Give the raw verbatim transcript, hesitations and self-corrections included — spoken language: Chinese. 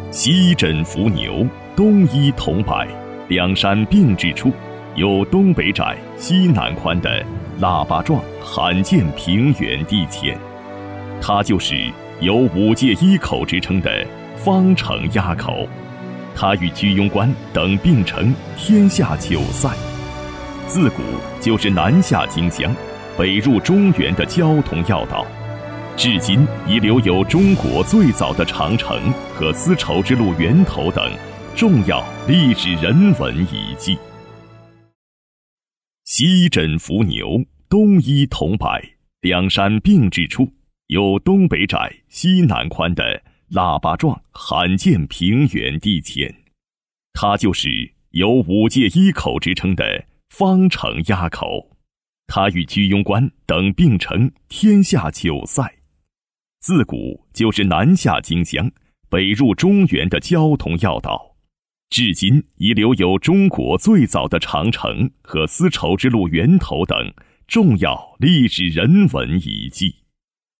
西枕伏牛，东依桐柏，两山并峙处，有东北窄、西南宽的腊八状罕见平原地堑。它就是有五界一口之称的方城垭口，它与居庸关等并称天下九塞。自古就是南下荆襄、北入中原的交通要道，至今已留有中国最早的长城和丝绸之路源头等重要历史人文遗迹。西枕伏牛，东依桐柏，两山并峙处，有东北窄、西南宽的腊八状罕见平原地堑。它就是有五界一口之称的方城垭口，它与居庸关等并称天下九塞。自古就是南下荆襄、北入中原的交通要道，至今已留有中国最早的长城和丝绸之路源头等重要历史人文遗迹。